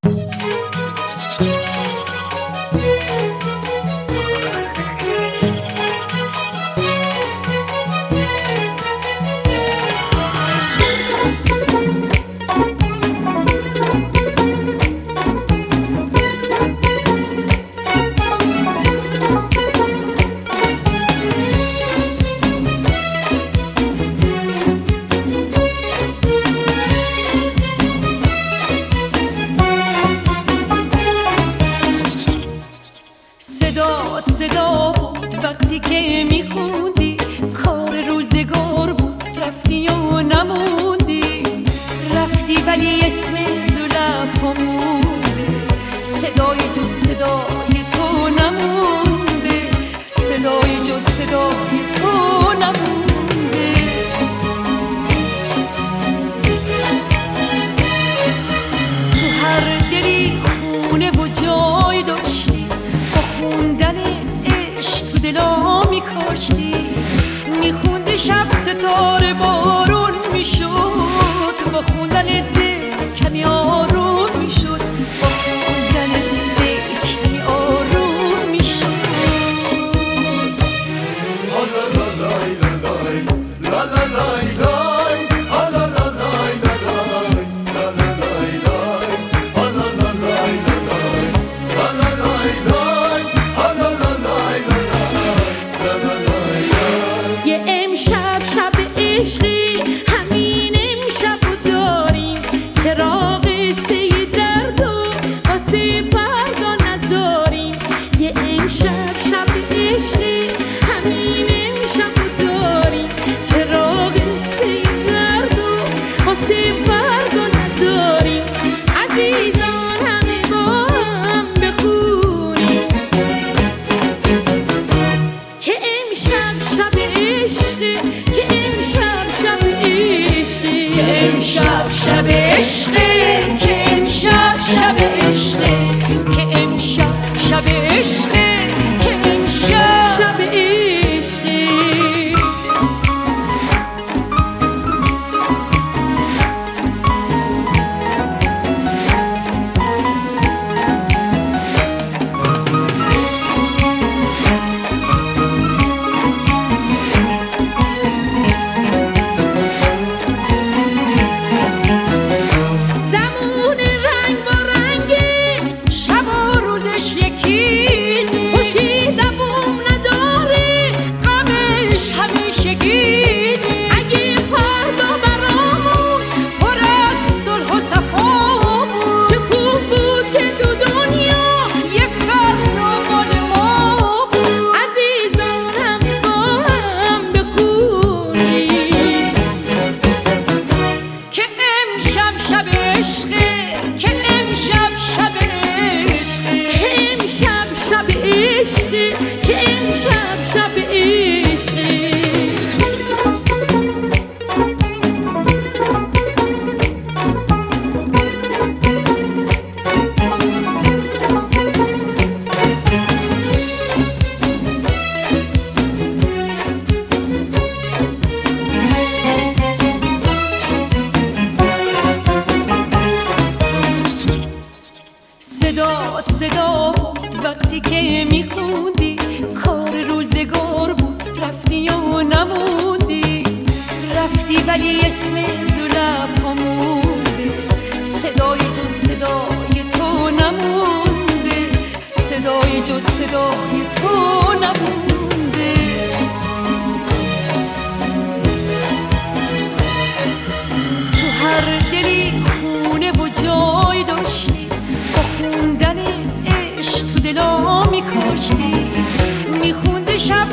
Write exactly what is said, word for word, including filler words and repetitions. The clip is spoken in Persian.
صدات صدا بود وقتی که میخوندی، کار روزگار بود رفتی و نموندی. رفتی ولی اسم رو لب‌ها مونده، صدای جز صدای تو نمونده، صدای جز صدای تو نمونده. تو هر دلی خونه و جای داشتی، خوندن عشق تو دلا میکاشتی. میخوندی شب ستاره بارون میشد، با خوندن دل کمی آروم میشد، با خوندن دل کمی آروم میشد. لا لا لای لای لا لا لای لای لا لا لای لای لا لا لای لای لا لا لای لای لا لا لای. یه امشب شب عشقی، همین امشب رو داریم، چراغ قصه درد و واسه فردا نذاریم. یه امشب شب عشقی، همین امشب رو داریم، چراغ قصه درد و واسه فردا نذاریم. عزیزان همه با هم بخونیم که امشب شب عشقی، که امشب شب عشقی، که امشب شب عشقه، که امشب شب عشقه، که امشب شب عشقه، که امشب شب عشقی. زمون رنگ با رنگی، شب و روزش یکی نیست، خوشی زبون نداره، غمش همیشگی نیست. اگه فردا برامون پر از صلح و صفا بود، چه خوب بود که تو دنیا یه فردا مال ما بود. عزیزان همه با هم بخونیم که امشب شب عشقه، که امشب شب عشقه، که امشب شب عشقی، که امشب شب عشقی. صدات صدا بود وقتی که میخوندی، کار روزگار بود رفتی و نموندی. رفتی ولی اسم رو لب‌ها مونده، صدای جز صدای تو نمونده، صدای جز صدای تو نمونده. تو هر دلی خونه و جای داشتی، با خوندن عشق تو دلا میکاشتی. میخوندی شب